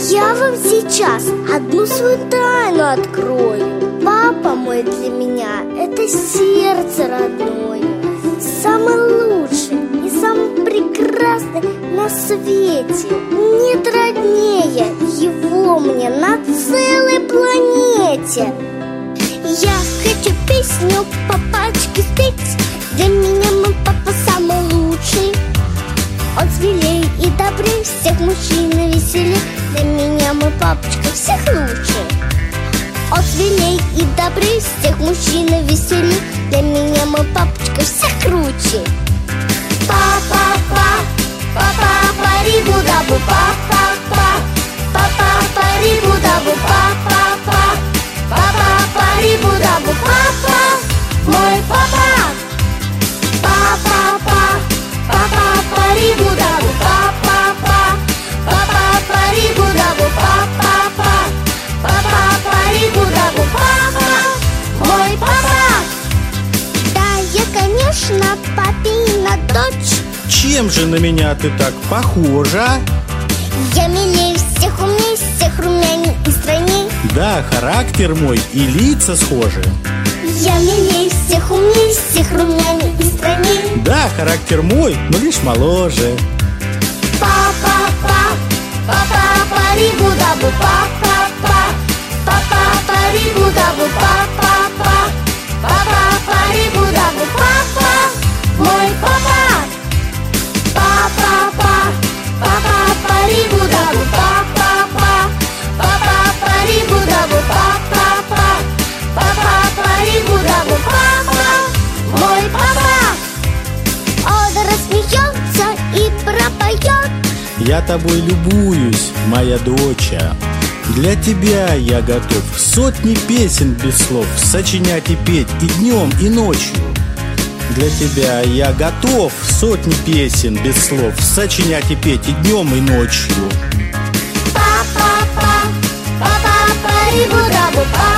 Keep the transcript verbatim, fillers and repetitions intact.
Я вам сейчас одну свою тайну открою. Папа мой для меня — это сердце родное, самый лучший и самый прекрасный на свете. Нет роднее его мне на целой планете. Я хочу песню папачке спеть. Для меня мой папа самый лучший. Он смелей и добрей всех мужчин и веселей. Для меня мой папочка всех лучший. Он смелей и добрей всех мужчин и веселей. Для меня мой папочка всех круче. Па-па-па, па-па-па-ри-бу-да-бу, па-па-па, па-па-па-ри-бу-да-бу, па-па-па, па-па-па-ри-бу-да-бу, папа, мой папа. Па-па-па, па-па-па-ри-бу-да-бу, па-па-па, па-па-па-ри-бу-да-бу, па-па-па, па-па-па-ри-бу-да-бу, папа, мой папа. Да, я, конечно, папина дочь. Чем же на меня ты так похожа? Я милее всех, умней всех, румяней и стройней. Да, характер мой и лица схожи. Я милее всех, умней всех, румяней и стройней. Да, характер мой, но лишь моложе. Па-па-па, па-па-па-ри-бу-да-бу, па-па-па, па-па-па-ри-бу-да-бу, па-па-па, па-па-па-ри-бу-да-бу, папа, мой папа. Па-па-па, па-па-па-ри-бу-да-бу, па-па-па, па-па-па-ри-бу-да-бу, па-па-па, па-па-па-ри-бу-да-бу, папа, мой папа. Он рассмеется и пропоет. Я тобой любуюсь, моя доча. Для тебя я готов сотни песен без слов сочинять и петь и днем, и ночью. Для тебя я готов сотни песен без слов сочинять и петь и днем, и ночью. Па-па-па, па-па-па-ри-бу-да-бу, па.